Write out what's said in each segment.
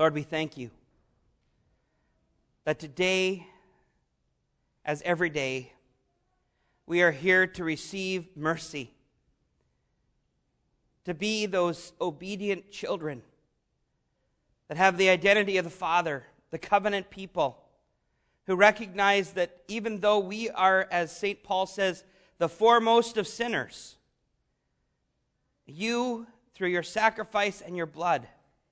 Lord, we thank you that today, as every day, we are here to receive mercy, to be those obedient children that have the identity of the Father, the covenant people, who recognize that even though we are, as St. Paul says, the foremost of sinners, you, through your sacrifice and your blood,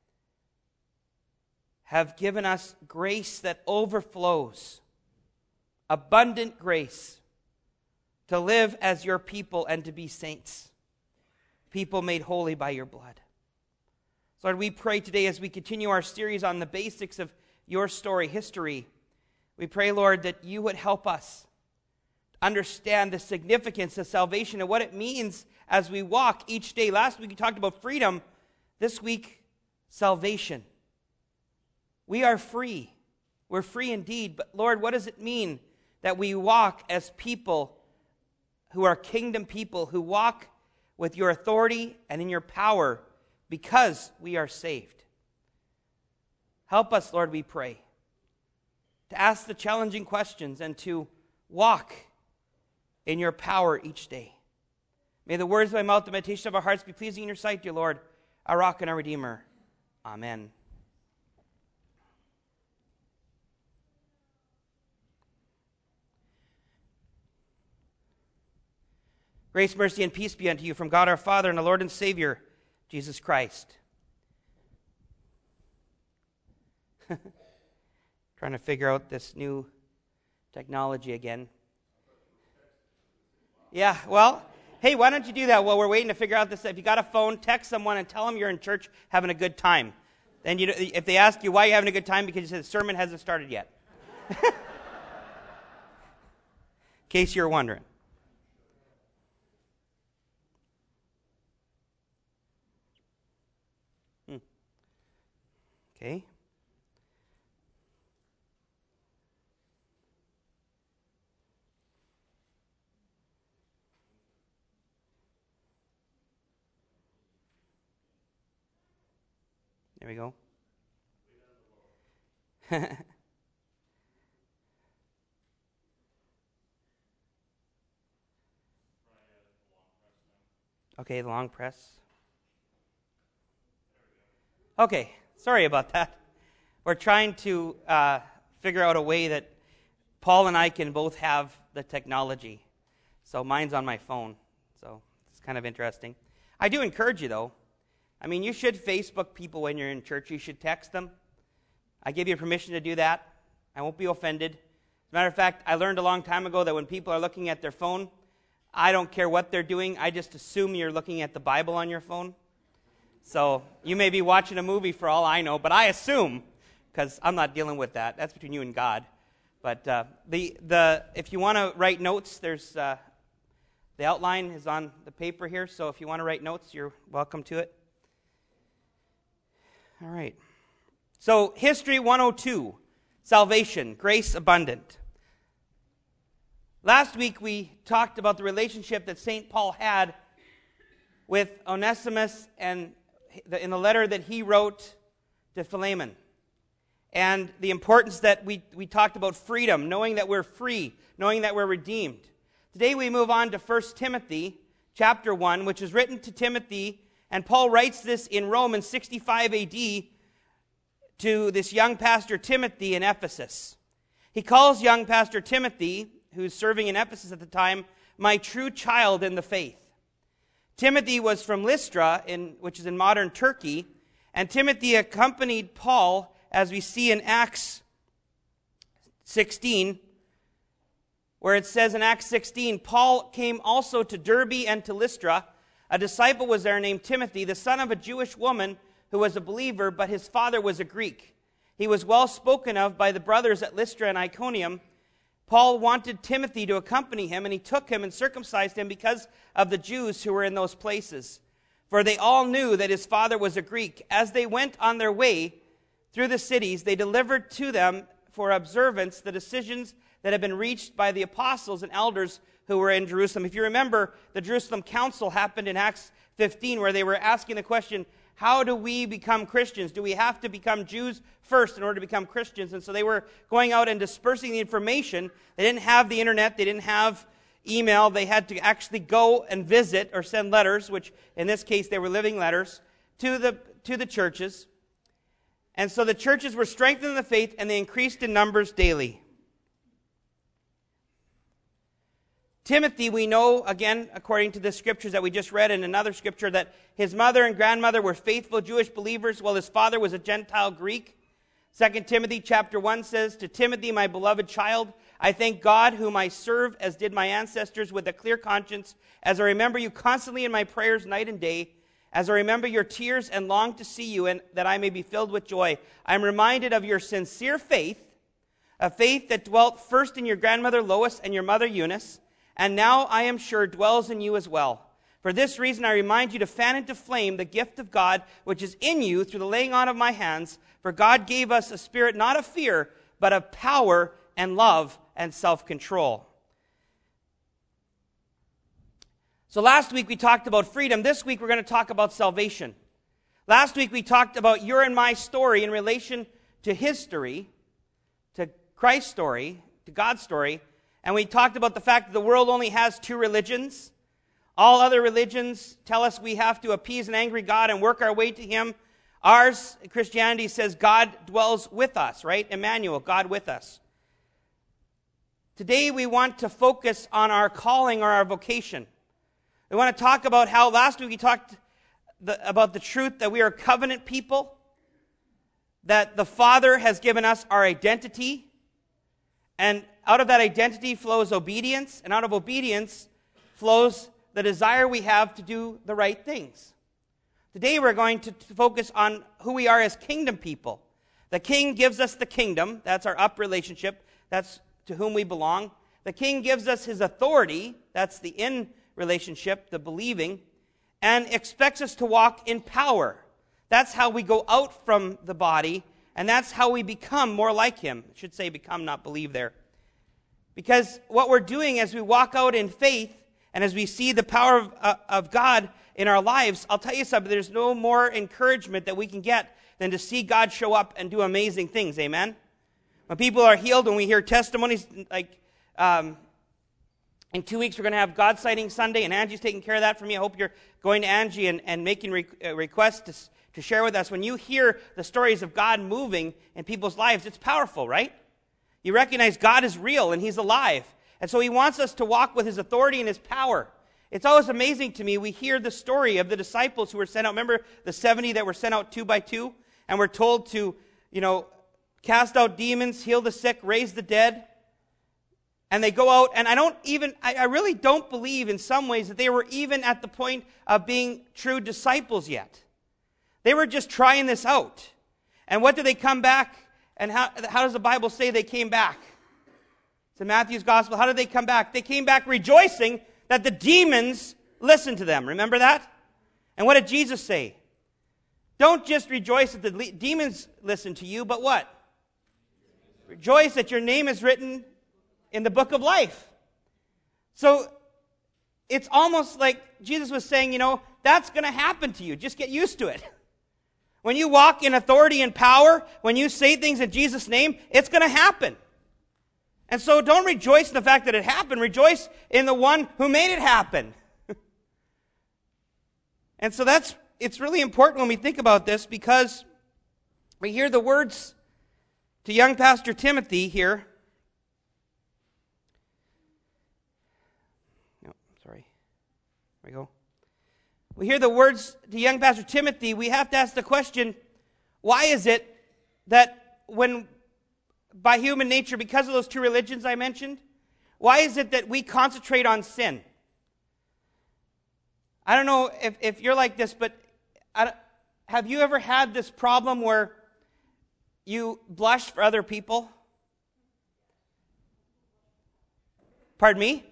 have given us grace that overflows, abundant grace, to live as your people and to be saints, people made holy by your blood. So Lord, we pray today as we continue our series on the basics of your story, history, we pray, Lord, that you would help us understand the significance of salvation and what it means as we walk each day. Last week we talked about freedom. This week, salvation. We are free. We're free indeed. But Lord, what does it mean that we walk as people who are kingdom people, who walk with your authority and in your power because we are saved? Help us, Lord, we pray, to ask the challenging questions and to walk in your power each day. May the words of my mouth, the meditation of our hearts be pleasing in your sight, dear Lord, our rock and our redeemer. Amen. Grace, mercy, and peace be unto you from God our Father and the Lord and Savior, Jesus Christ. Trying to figure out this new technology again. Yeah, well, hey, why don't you do that while we're waiting to figure out this? If you got a phone, text someone and tell them you're in church having a good time. Then if they ask you why you're having a good time, because you said the sermon hasn't started yet. In case you're wondering. Okay. There we go. Okay, the long press. Okay, sorry about that. We're trying to figure out a way that Paul and I can both have the technology. So mine's on my phone, so it's kind of interesting. I do encourage you, though. I mean, you should Facebook people when you're in church. You should text them. I give you permission to do that. I won't be offended. As a matter of fact, I learned a long time ago that when people are looking at their phone, I don't care what they're doing. I just assume you're looking at the Bible on your phone. So you may be watching a movie for all I know, but I assume, because I'm not dealing with that. That's between you and God. But if you want to write notes, there's the outline is on the paper here. So if you want to write notes, you're welcome to it. All right. So History 102, salvation, grace abundant. Last week we talked about the relationship that St. Paul had with Onesimus and in the letter that he wrote to Philemon. And the importance that we talked about freedom, knowing that we're free, knowing that we're redeemed. Today we move on to 1 Timothy chapter 1, which is written to Timothy, and Paul writes this in Rome in 65 AD to this young pastor Timothy in Ephesus. He calls young pastor Timothy, who's serving in Ephesus at the time, my true child in the faith. Timothy was from Lystra, which is in modern Turkey, and Timothy accompanied Paul, as we see in Acts 16, where it says in Acts 16, Paul came also to Derbe and to Lystra. A disciple was there named Timothy, the son of a Jewish woman who was a believer, but his father was a Greek. He was well spoken of by the brothers at Lystra and Iconium. Paul wanted Timothy to accompany him, and he took him and circumcised him because of the Jews who were in those places. For they all knew that his father was a Greek. As they went on their way through the cities, they delivered to them for observance the decisions that had been reached by the apostles and elders who were in Jerusalem. If you remember, the Jerusalem Council happened in Acts 15, where they were asking the question, how do we become Christians? Do we have to become Jews first in order to become Christians? And so they were going out and dispersing the information. They didn't have the internet. They didn't have email. They had to actually go and visit or send letters, which in this case they were living letters, to the churches. And so the churches were strengthened in the faith, and they increased in numbers daily. Timothy, we know, again, according to the scriptures that we just read in another scripture, that his mother and grandmother were faithful Jewish believers, while his father was a Gentile Greek. 2 Timothy chapter 1 says, "To Timothy, my beloved child, I thank God, whom I serve, as did my ancestors, with a clear conscience, as I remember you constantly in my prayers night and day, as I remember your tears and long to see you, and that I may be filled with joy. I am reminded of your sincere faith, a faith that dwelt first in your grandmother Lois and your mother Eunice, and now I am sure dwells in you as well. For this reason I remind you to fan into flame the gift of God which is in you through the laying on of my hands. For God gave us a spirit not of fear, but of power and love and self-control." So last week we talked about freedom. This week we're going to talk about salvation. Last week we talked about your and my story in relation to his story, to Christ's story, to God's story. And we talked about the fact that the world only has two religions. All other religions tell us we have to appease an angry God and work our way to him. Ours, Christianity, says God dwells with us, right? Emmanuel, God with us. Today we want to focus on our calling or our vocation. We want to talk about how last week we talked about the truth that we are a covenant people, that the Father has given us our identity, and out of that identity flows obedience, and out of obedience flows the desire we have to do the right things. Today we're going to focus on who we are as kingdom people. The King gives us the kingdom. That's our up relationship. That's to whom we belong. The King gives us his authority. That's the in relationship, the believing, and expects us to walk in power. That's how we go out from the body, and that's how we become more like him. I should say become, not believe there. Because what we're doing as we walk out in faith and as we see the power of God in our lives, I'll tell you something, there's no more encouragement that we can get than to see God show up and do amazing things. Amen? When people are healed, when we hear testimonies, like in 2 weeks we're going to have God Sighting Sunday, and Angie's taking care of that for me. I hope you're going to Angie and making requests to share with us. When you hear the stories of God moving in people's lives, it's powerful, right? You recognize God is real and he's alive. And so he wants us to walk with his authority and his power. It's always amazing to me. We hear the story of the disciples who were sent out. Remember the 70 that were sent out 2 by 2 and were told to, cast out demons, heal the sick, raise the dead. And they go out, and I really don't believe in some ways that they were even at the point of being true disciples yet. They were just trying this out. And what do they come back? And how does the Bible say they came back? It's in Matthew's Gospel. How did they come back? They came back rejoicing that the demons listened to them. Remember that? And what did Jesus say? Don't just rejoice that the demons listen to you, but what? Rejoice that your name is written in the book of life. So it's almost like Jesus was saying, that's going to happen to you. Just get used to it. When you walk in authority and power, when you say things in Jesus' name, it's going to happen. And so don't rejoice in the fact that it happened. Rejoice in the one who made it happen. And so it's really important when we think about this, because we hear the words to young Pastor Timothy here. No, sorry. There we go. We hear the words to young Pastor Timothy. We have to ask the question, why is it that when, by human nature, because of those two religions I mentioned, why is it that we concentrate on sin? I don't know if you're like this, but have you ever had this problem where you blush for other people? Pardon me?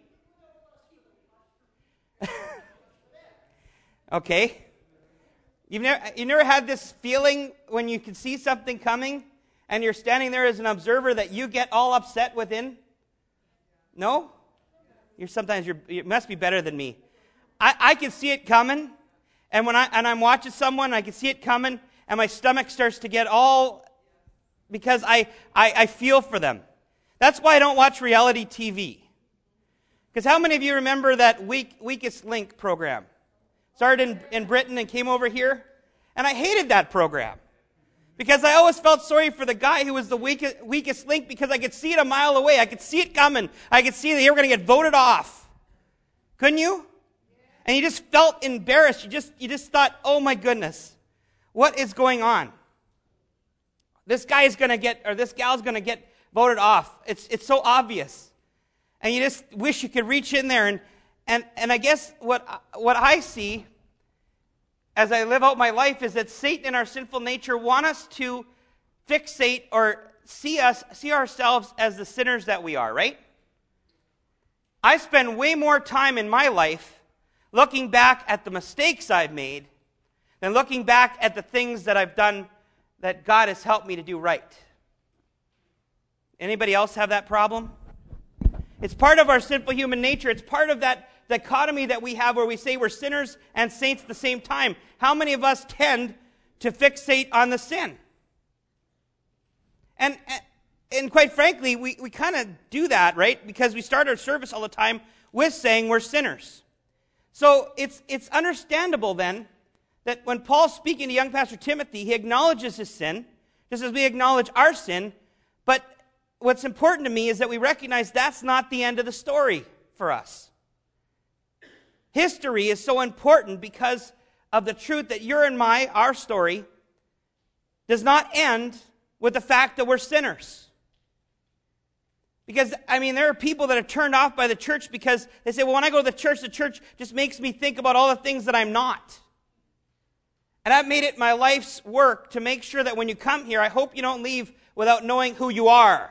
Okay. You've never had this feeling when you can see something coming and you're standing there as an observer that you get all upset within? No? You must be better than me. I can see it coming, And when I'm watching someone, I can see it coming, and my stomach starts to get all, because I feel for them. That's why I don't watch reality TV. Because how many of you remember that Weakest Link program? Started in Britain and came over here. And I hated that program. Because I always felt sorry for the guy who was the weakest link, because I could see it a mile away. I could see it coming. I could see that they were going to get voted off. Couldn't you? And you just felt embarrassed. You just thought, oh my goodness, what is going on? This guy is going to get, or this gal's going to get voted off. It's so obvious. And you just wish you could reach in there. And I guess what I see as I live out my life is that Satan and our sinful nature want us to fixate or see ourselves as the sinners that we are, right? I spend way more time in my life looking back at the mistakes I've made than looking back at the things that I've done that God has helped me to do right. Anybody else have that problem? It's part of our sinful human nature. It's part of that dichotomy that we have where we say we're sinners and saints at the same time. How many of us tend to fixate on the sin? And quite frankly, we kind of do that, right? Because we start our service all the time with saying we're sinners. So it's understandable then that when Paul's speaking to young Pastor Timothy, he acknowledges his sin, just as we acknowledge our sin. But what's important to me is that we recognize that's not the end of the story for us. History is so important because of the truth that our story does not end with the fact that we're sinners. Because, there are people that are turned off by the church because they say, well, when I go to the church just makes me think about all the things that I'm not. And I've made it my life's work to make sure that when you come here, I hope you don't leave without knowing who you are.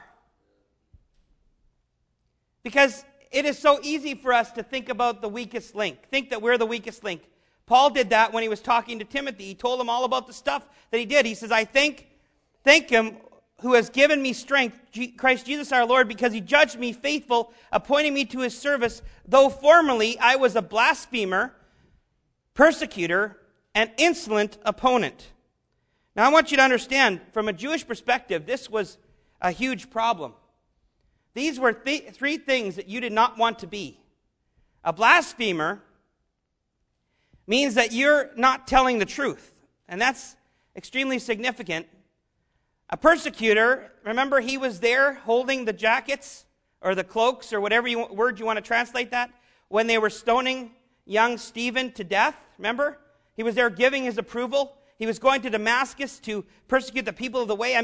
Because it is so easy for us to think about the weakest link, think that we're the weakest link. Paul did that when he was talking to Timothy. He told him all about the stuff that he did. He says, I thank him who has given me strength, Christ Jesus our Lord, because he judged me faithful, appointing me to his service, though formerly I was a blasphemer, persecutor, and insolent opponent. Now I want you to understand, from a Jewish perspective, this was a huge problem. These were three things that you did not want to be. A blasphemer means that you're not telling the truth, and that's extremely significant. A persecutor, remember he was there holding the jackets or the cloaks or whatever word you want to translate that, when they were stoning young Stephen to death, remember? He was there giving his approval. He was going to Damascus to persecute the people of the way.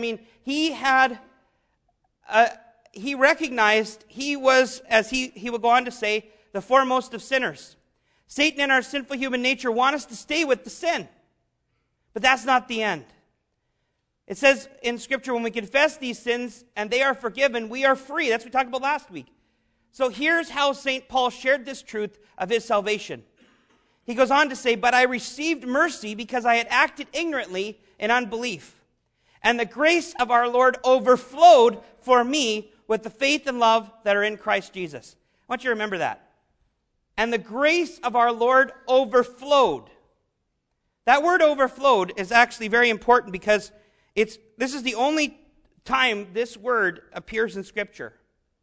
He recognized he was, as he will go on to say, the foremost of sinners. Satan and our sinful human nature want us to stay with the sin. But that's not the end. It says in Scripture, when we confess these sins and they are forgiven, we are free. That's what we talked about last week. So here's how St. Paul shared this truth of his salvation. He goes on to say, but I received mercy because I had acted ignorantly in unbelief. And the grace of our Lord overflowed for me with the faith and love that are in Christ Jesus. I want you to remember that. And the grace of our Lord overflowed. That word overflowed is actually very important because this is the only time this word appears in Scripture.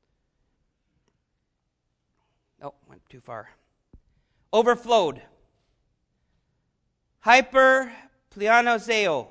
Oh, went too far. Overflowed. Hyper pleonazeo.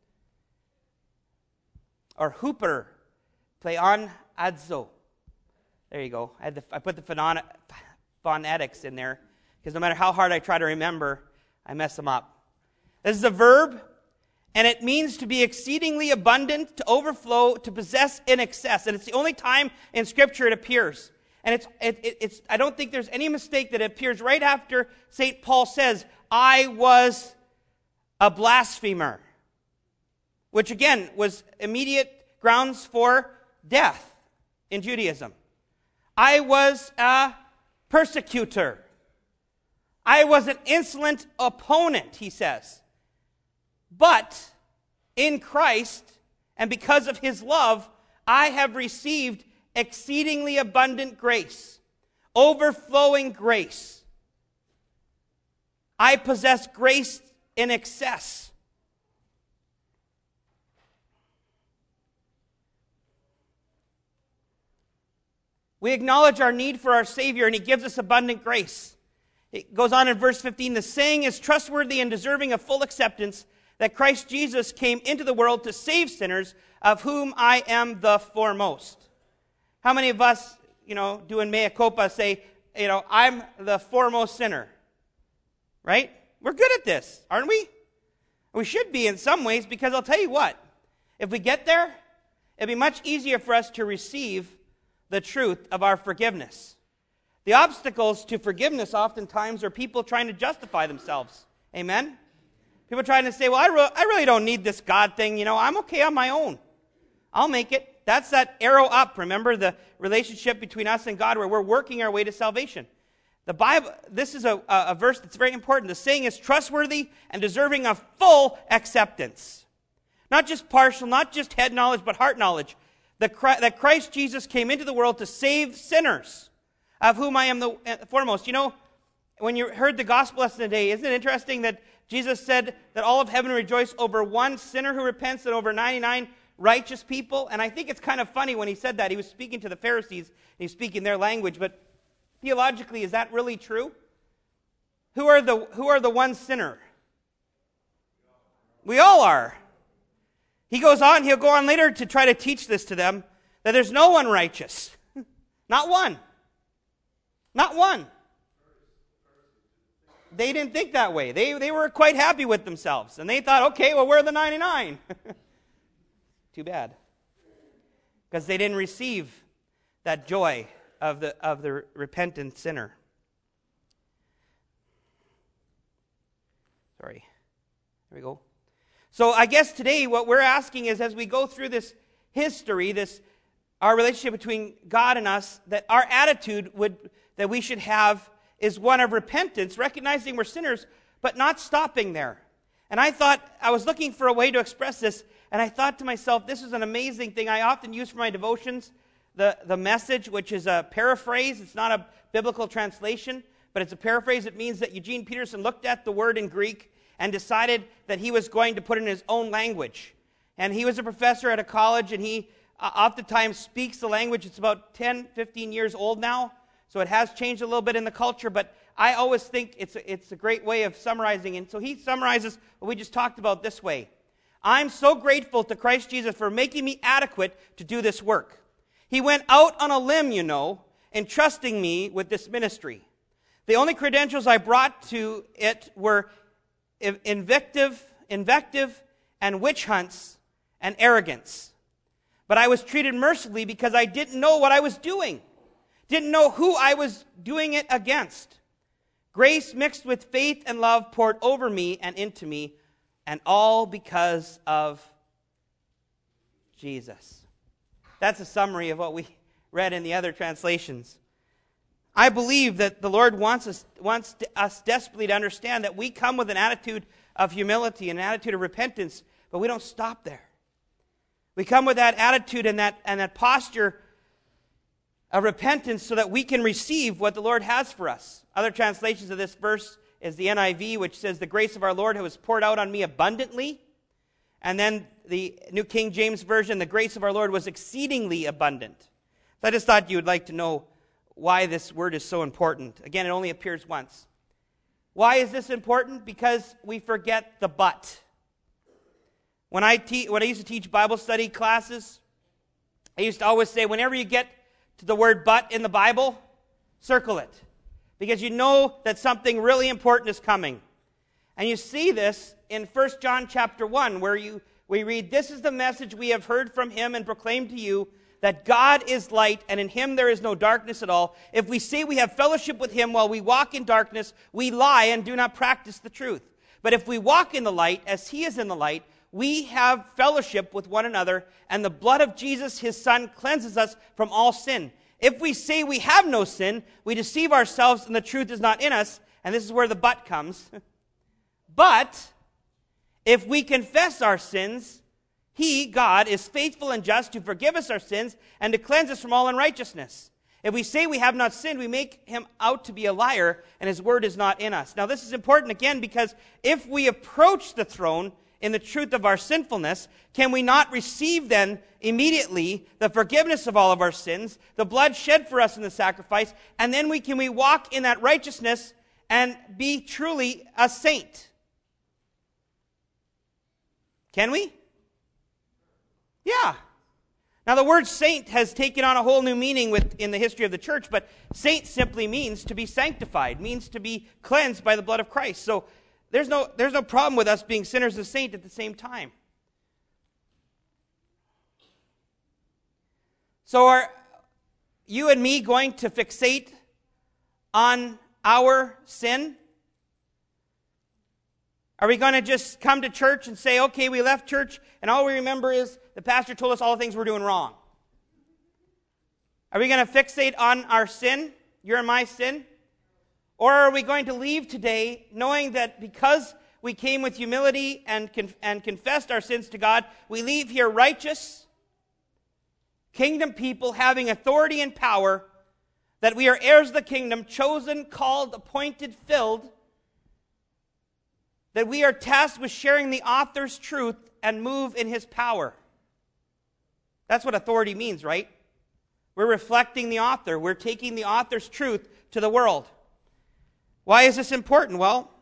Or huper pleon adzo. There you go. I put the phonetics in there because no matter how hard I try to remember, I mess them up. This is a verb, and it means to be exceedingly abundant, to overflow, to possess in excess. And it's the only time in Scripture it appears. And it's I don't think there's any mistake that it appears right after St. Paul says, I was a blasphemer. Which again was immediate grounds for death in Judaism. I was a persecutor. I was an insolent opponent, he says. But in Christ, and because of his love, I have received exceedingly abundant grace, overflowing grace. I possess grace in excess. We acknowledge our need for our Savior, and He gives us abundant grace. It goes on in verse 15, the saying is trustworthy and deserving of full acceptance, that Christ Jesus came into the world to save sinners, of whom I am the foremost. How many of us, doing mea culpa, say, I'm the foremost sinner? Right? We're good at this, aren't we? We should be in some ways, because I'll tell you what, if we get there, it'd be much easier for us to receive the truth of our forgiveness. The obstacles to forgiveness oftentimes are people trying to justify themselves. Amen? People trying to say, well, I really don't need this God thing. I'm okay on my own. I'll make it. That's that arrow up. Remember the relationship between us and God where we're working our way to salvation. The Bible, this is a verse that's very important. The saying is trustworthy and deserving of full acceptance. Not just partial, not just head knowledge, but heart knowledge. That Christ Jesus came into the world to save sinners, of whom I am the foremost. When you heard the gospel lesson today, isn't it interesting that Jesus said that all of heaven rejoice over one sinner who repents and over 99 righteous people? And I think it's kind of funny when he said that. He was speaking to the Pharisees, and he was speaking their language, but theologically, is that really true? Who are the one sinner? We all are. He'll go on later to try to teach this to them, that there's no one righteous. Not one. Not one. They didn't think that way. They were quite happy with themselves. And they thought, okay, well, where are the 99? Too bad. Because they didn't receive that joy of the repentant sinner. Sorry. There we go. So I guess today what we're asking is, as we go through this history, our relationship between God and us, that our attitude that we should have is one of repentance, recognizing we're sinners, but not stopping there. And I was looking for a way to express this, and I thought to myself, this is an amazing thing. I often use for my devotions the Message, which is a paraphrase. It's not a biblical translation, but it's a paraphrase. It means that Eugene Peterson looked at the word in Greek and decided that he was going to put it in his own language. And he was a professor at a college, and he oftentimes speaks the language. It's about 10, 15 years old now, so it has changed a little bit in the culture, but I always think it's a great way of summarizing. And so he summarizes what we just talked about this way. I'm so grateful to Christ Jesus for making me adequate to do this work. He went out on a limb, entrusting me with this ministry. The only credentials I brought to it were invective, and witch hunts, and arrogance. But I was treated mercifully because I didn't know what I was doing. Didn't know who I was doing it against. Grace mixed with faith and love poured over me and into me, and all because of Jesus. That's a summary of what we read in the other translations. I believe that the Lord wants us desperately to understand that we come with an attitude of humility and an attitude of repentance, but we don't stop there. We come with that attitude and that posture of repentance so that we can receive what the Lord has for us. Other translations of this verse is the NIV, which says, the grace of our Lord who was poured out on me abundantly. And then the New King James Version, the grace of our Lord was exceedingly abundant. So I just thought you would like to know why this word is so important. Again, it only appears once. Why is this important? Because we forget the but. When I used to teach Bible study classes, I used to always say, whenever you get to the word but in the Bible, circle it. Because you know that something really important is coming. And you see this in 1 John chapter 1, where we read, this is the message we have heard from him and proclaimed to you, that God is light, and in him there is no darkness at all. If we say we have fellowship with him while we walk in darkness, we lie and do not practice the truth. But if we walk in the light, as he is in the light, we have fellowship with one another, and the blood of Jesus, his Son, cleanses us from all sin. If we say we have no sin, we deceive ourselves, and the truth is not in us. And this is where the but comes. But if we confess our sins, he, God, is faithful and just to forgive us our sins and to cleanse us from all unrighteousness. If we say we have not sinned, we make him out to be a liar, and his word is not in us. Now, this is important again because if we approach the throne in the truth of our sinfulness, can we not receive then immediately the forgiveness of all of our sins, the blood shed for us in the sacrifice, and then can we walk in that righteousness and be truly a saint? Can we? Yeah. Now, the word saint has taken on a whole new meaning in the history of the church, but saint simply means to be sanctified, means to be cleansed by the blood of Christ. So there's no problem with us being sinners and saint at the same time. So are you and me going to fixate on our sin? Are we going to just come to church and say, okay, we left church, and all we remember is the pastor told us all the things we're doing wrong? Are we going to fixate on our sin, your and my sin? Or are we going to leave today knowing that because we came with humility and confessed our sins to God, we leave here righteous, kingdom people having authority and power, that we are heirs of the kingdom, chosen, called, appointed, filled, that we are tasked with sharing the author's truth and move in his power. That's what authority means, right? We're reflecting the author. We're taking the author's truth to the world. Why is this important? Well,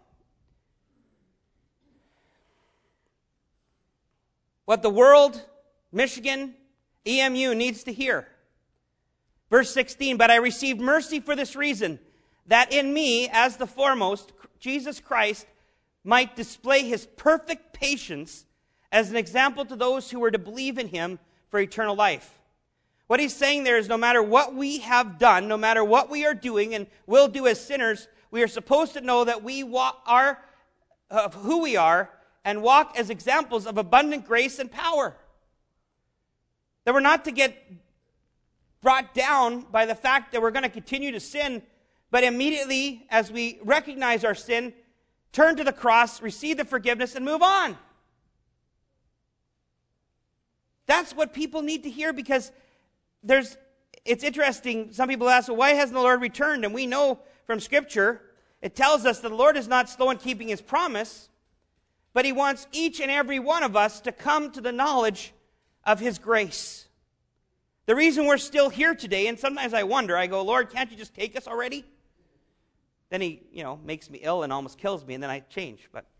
what the world, Michigan, EMU needs to hear. Verse 16, but I received mercy for this reason, that in me, as the foremost, Jesus Christ might display his perfect patience as an example to those who were to believe in him for eternal life. What he's saying there is no matter what we have done, no matter what we are doing and will do as sinners, we are supposed to know that we are of who we are and walk as examples of abundant grace and power. That we're not to get brought down by the fact that we're going to continue to sin, but immediately as we recognize our sin, turn to the cross, receive the forgiveness, and move on. That's what people need to hear, because it's interesting. Some people ask, well, why hasn't the Lord returned? And we know from Scripture, it tells us that the Lord is not slow in keeping his promise, but he wants each and every one of us to come to the knowledge of his grace. The reason we're still here today, and sometimes I wonder, I go, Lord, can't you just take us already? Then he, makes me ill and almost kills me, and then I change. But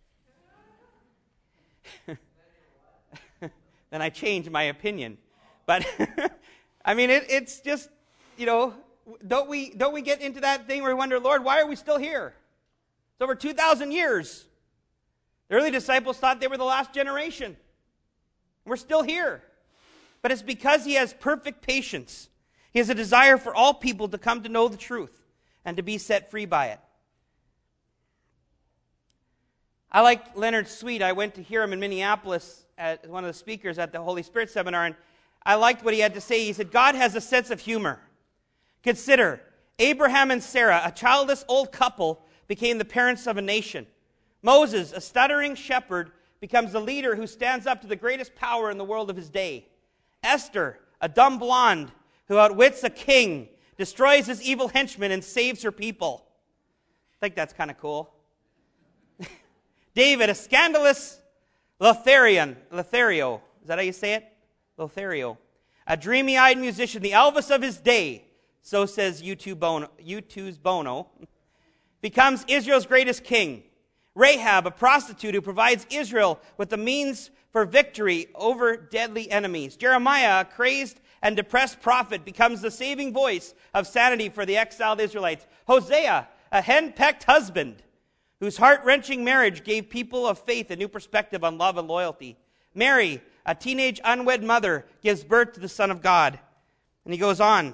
then I change my opinion. But I mean, it's just, don't we get into that thing where we wonder, Lord, why are we still here? It's over 2,000 years. The early disciples thought they were the last generation. We're still here. But it's because he has perfect patience. He has a desire for all people to come to know the truth and to be set free by it. I like Leonard Sweet. I went to hear him in Minneapolis at one of the speakers at the Holy Spirit seminar, and I liked what he had to say. He said, God has a sense of humor. Consider, Abraham and Sarah, a childless old couple, became the parents of a nation. Moses, a stuttering shepherd, becomes the leader who stands up to the greatest power in the world of his day. Esther, a dumb blonde who outwits a king, destroys his evil henchmen and saves her people. I think that's kind of cool. David, a scandalous Lothario, is that how you say it? Lothario. A dreamy-eyed musician, the Elvis of his day, so says U2's Bono, becomes Israel's greatest king. Rahab, a prostitute who provides Israel with the means for victory over deadly enemies. Jeremiah, a crazed and depressed prophet, becomes the saving voice of sanity for the exiled Israelites. Hosea, a hen-pecked husband whose heart-wrenching marriage gave people of faith a new perspective on love and loyalty. Mary, a teenage unwed mother, gives birth to the Son of God. And he goes on.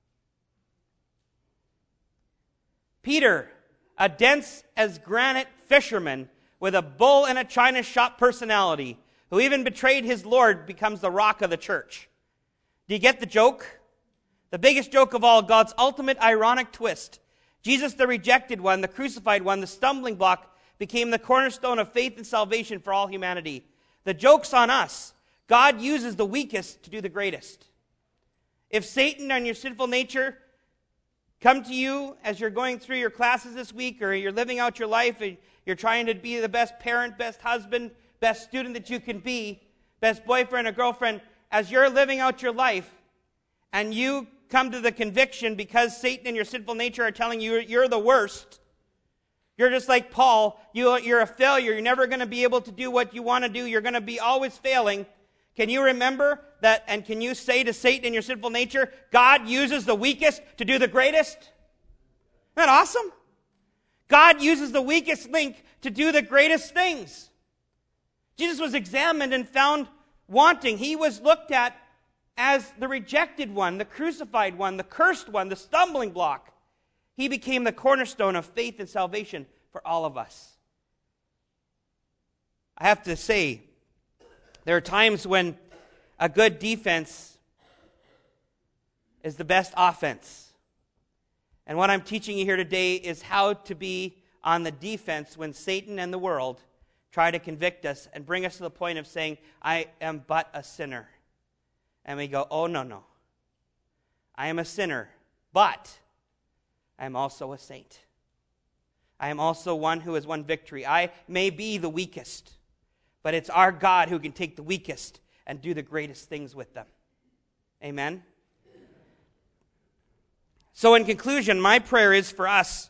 Peter, a dense as granite fisherman with a bull in a china shop personality, who even betrayed his Lord, becomes the rock of the church. Do you get the joke? The biggest joke of all, God's ultimate ironic twist. Jesus, the rejected one, the crucified one, the stumbling block, became the cornerstone of faith and salvation for all humanity. The joke's on us. God uses the weakest to do the greatest. If Satan and your sinful nature come to you as you're going through your classes this week, or you're living out your life, and you're trying to be the best parent, best husband, best student that you can be, best boyfriend or girlfriend, as you're living out your life, and you come to the conviction because Satan and your sinful nature are telling you you're the worst. You're just like Paul. You're a failure. You're never going to be able to do what you want to do. You're going to be always failing. Can you remember that, and can you say to Satan and your sinful nature, God uses the weakest to do the greatest? Isn't that awesome? God uses the weakest link to do the greatest things. Jesus was examined and found wanting. He was looked at as the rejected one, the crucified one, the cursed one, the stumbling block. He became the cornerstone of faith and salvation for all of us. I have to say, there are times when a good defense is the best offense. And what I'm teaching you here today is how to be on the defense when Satan and the world try to convict us and bring us to the point of saying, I am but a sinner. And we go, oh, no. I am a sinner, but I am also a saint. I am also one who has won victory. I may be the weakest, but it's our God who can take the weakest and do the greatest things with them. Amen? So in conclusion, my prayer is for us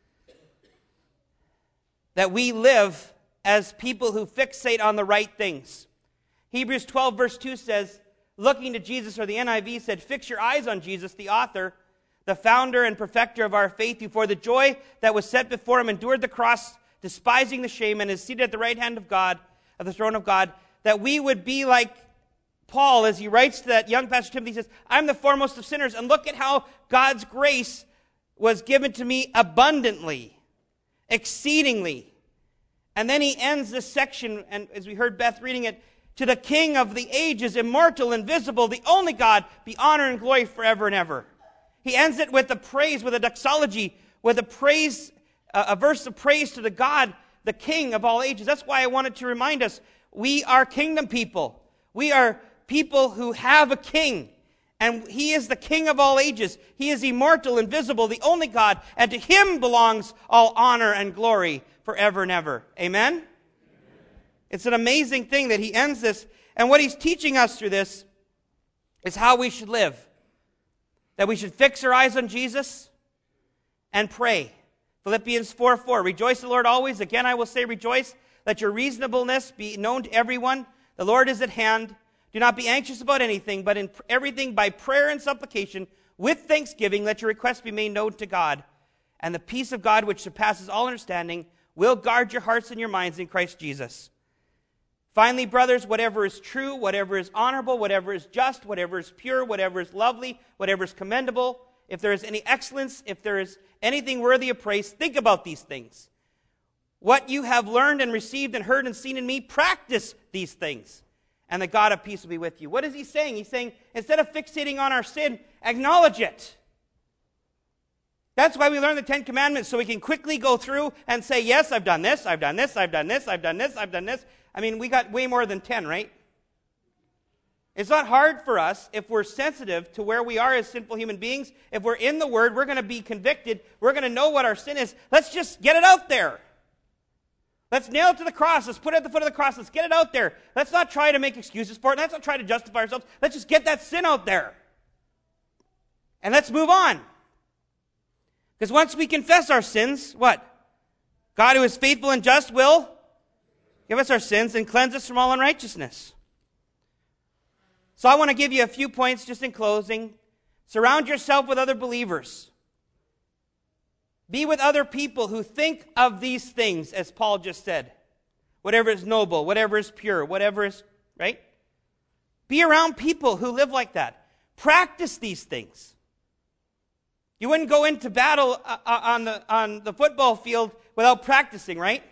that we live as people who fixate on the right things. Hebrews 12 verse 2 says, looking to Jesus, or the NIV said, fix your eyes on Jesus, the author, the founder and perfecter of our faith, who for the joy that was set before him endured the cross, despising the shame, and is seated at the right hand of God, of the throne of God, that we would be like Paul as he writes to that young pastor Timothy. He says, I'm the foremost of sinners, and look at how God's grace was given to me abundantly, exceedingly. And then he ends this section, and as we heard Beth reading it, to the King of the ages, immortal, invisible, the only God, be honor and glory forever and ever. He ends it with a praise, with a doxology, with a praise, a verse of praise to the God, the King of all ages. That's why I wanted to remind us, we are kingdom people. We are people who have a king, and he is the King of all ages. He is immortal, invisible, the only God, and to him belongs all honor and glory forever and ever. Amen? It's an amazing thing that he ends this, and what he's teaching us through this is how we should live. That we should fix our eyes on Jesus and pray. Philippians 4:4, rejoice in the Lord always. Again, I will say rejoice. Let your reasonableness be known to everyone. The Lord is at hand. Do not be anxious about anything, but in everything by prayer and supplication, with thanksgiving, let your requests be made known to God. And the peace of God, which surpasses all understanding, will guard your hearts and your minds in Christ Jesus. Finally, brothers, whatever is true, whatever is honorable, whatever is just, whatever is pure, whatever is lovely, whatever is commendable, if there is any excellence, if there is anything worthy of praise, think about these things. What you have learned and received and heard and seen in me, practice these things, and the God of peace will be with you. What is he saying? He's saying, instead of fixating on our sin, acknowledge it. That's why we learn the Ten Commandments, so we can quickly go through and say, yes, I've done this, I've done this, I've done this, I've done this, I've done this. I mean, we got way more than 10, right? It's not hard for us if we're sensitive to where we are as sinful human beings. If we're in the Word, we're going to be convicted. We're going to know what our sin is. Let's just get it out there. Let's nail it to the cross. Let's put it at the foot of the cross. Let's get it out there. Let's not try to make excuses for it. Let's not try to justify ourselves. Let's just get that sin out there. And let's move on. Because once we confess our sins, what? God who is faithful and just will give us our sins and cleanse us from all unrighteousness. So I want to give you a few points just in closing. Surround yourself with other believers. Be with other people who think of these things, as Paul just said. Whatever is noble, whatever is pure, whatever is, right? Be around people who live like that. Practice these things. You wouldn't go into battle on the football field without practicing, right?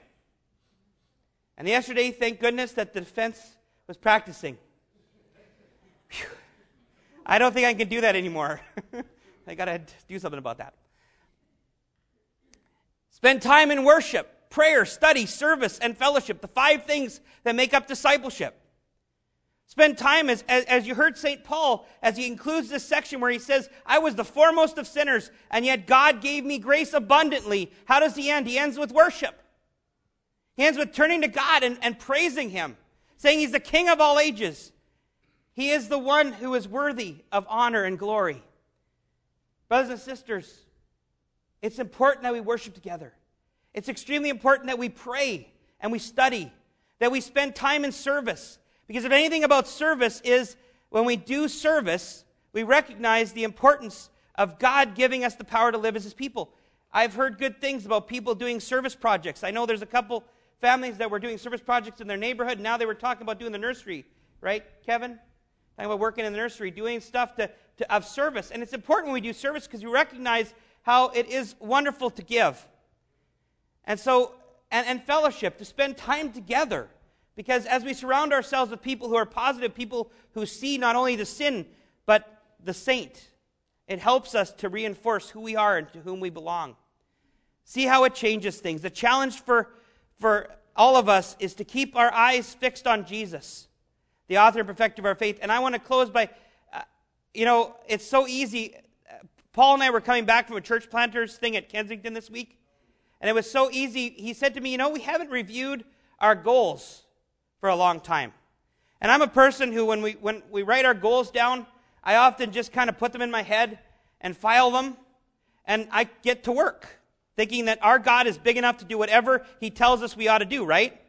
And yesterday, thank goodness that the defense was practicing. Whew. I don't think I can do that anymore. I got to do something about that. Spend time in worship, prayer, study, service, and fellowship. The 5 things that make up discipleship. Spend time, as you heard St. Paul, as he includes this section where he says, I was the foremost of sinners, and yet God gave me grace abundantly. How does he end? He ends with worship. He ends with turning to God and praising him, saying he's the King of all ages. He is the one who is worthy of honor and glory. Brothers and sisters, it's important that we worship together. It's extremely important that we pray and we study, that we spend time in service. Because if anything about service is, when we do service, we recognize the importance of God giving us the power to live as his people. I've heard good things about people doing service projects. I know there's a couple families that were doing service projects in their neighborhood, and now they were talking about doing the nursery. Right, Kevin? Talking about working in the nursery, doing stuff of service. And it's important when we do service because we recognize how it is wonderful to give. And so, and fellowship, to spend time together. Because as we surround ourselves with people who are positive, people who see not only the sin, but the saint, it helps us to reinforce who we are and to whom we belong. See how it changes things. The challenge for all of us is to keep our eyes fixed on Jesus, the author and perfecter of our faith. And I want to close by, it's so easy. Paul and I were coming back from a church planters thing at Kensington this week, and it was so easy. He said to me, we haven't reviewed our goals for a long time. And I'm a person who, when we write our goals down, I often just kind of put them in my head and file them, and I get to work, thinking that our God is big enough to do whatever he tells us we ought to do, right?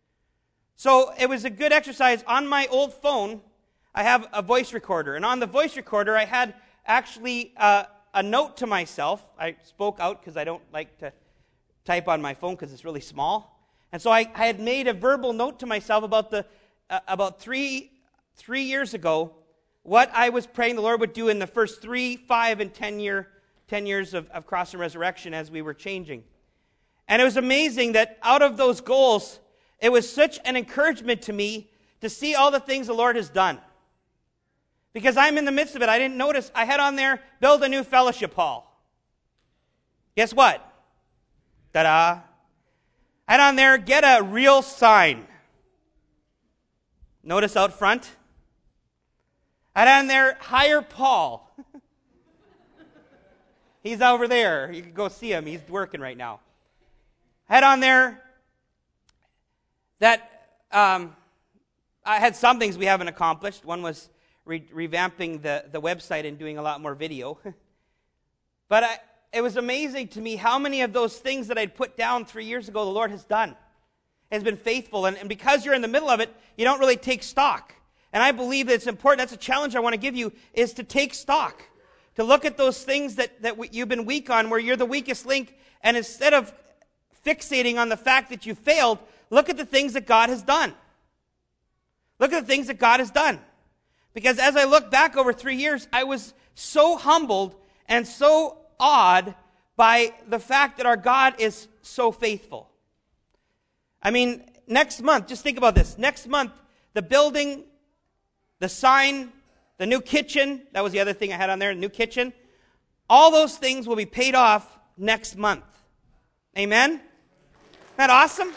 So it was a good exercise. On my old phone, I have a voice recorder, and on the voice recorder, I had actually a note to myself. I spoke out because I don't like to type on my phone because it's really small. And so I had made a verbal note to myself about 3 years ago what I was praying the Lord would do in the first 3, 5, and 10 years of Cross and Resurrection as we were changing. And it was amazing that out of those goals, it was such an encouragement to me to see all the things the Lord has done. Because I'm in the midst of it. I didn't notice. I had on there, build a new fellowship hall. Guess what? Ta-da! I had on there, get a real sign. Notice out front. I had on there, hire Paul. He's over there. You can go see him. He's working right now. I had on there that I had some things we haven't accomplished. One was revamping the website and doing a lot more video. But it was amazing to me how many of those things that I'd put down 3 years ago the Lord has done. Has been faithful. And because you're in the middle of it, you don't really take stock. And I believe that it's important. That's a challenge I want to give you, is to take stock. To look at those things that you've been weak on, where you're the weakest link, and instead of fixating on the fact that you failed, look at the things that God has done. Look at the things that God has done. Because as I look back over 3 years, I was so humbled and so awed by the fact that our God is so faithful. I mean, next month, just think about this. Next month, the building, the sign, the new kitchen, that was the other thing I had on there, the new kitchen, all those things will be paid off next month. Amen? Isn't that awesome?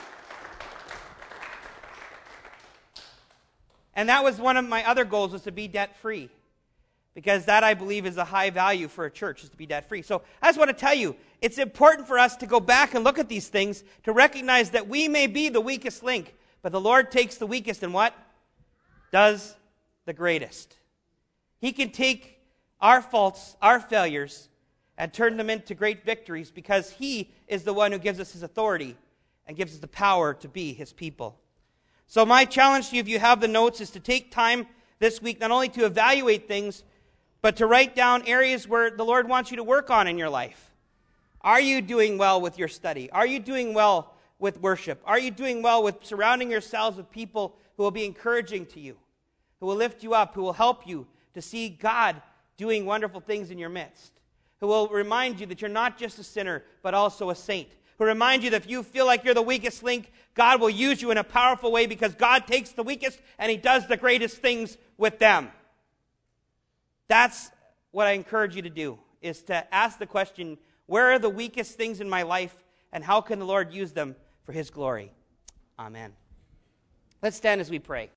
And that was one of my other goals, was to be debt-free. Because that, I believe, is a high value for a church, is to be debt-free. So I just want to tell you, it's important for us to go back and look at these things, to recognize that we may be the weakest link, but the Lord takes the weakest and what? Does the greatest. He can take our faults, our failures, and turn them into great victories, because he is the one who gives us his authority and gives us the power to be his people. So my challenge to you, if you have the notes, is to take time this week not only to evaluate things, but to write down areas where the Lord wants you to work on in your life. Are you doing well with your study? Are you doing well with worship? Are you doing well with surrounding yourselves with people who will be encouraging to you, who will lift you up, who will help you to see God doing wonderful things in your midst, who will remind you that you're not just a sinner, but also a saint, who remind you that if you feel like you're the weakest link, God will use you in a powerful way, because God takes the weakest and he does the greatest things with them. That's what I encourage you to do, is to ask the question, where are the weakest things in my life, and how can the Lord use them for his glory? Amen. Let's stand as we pray.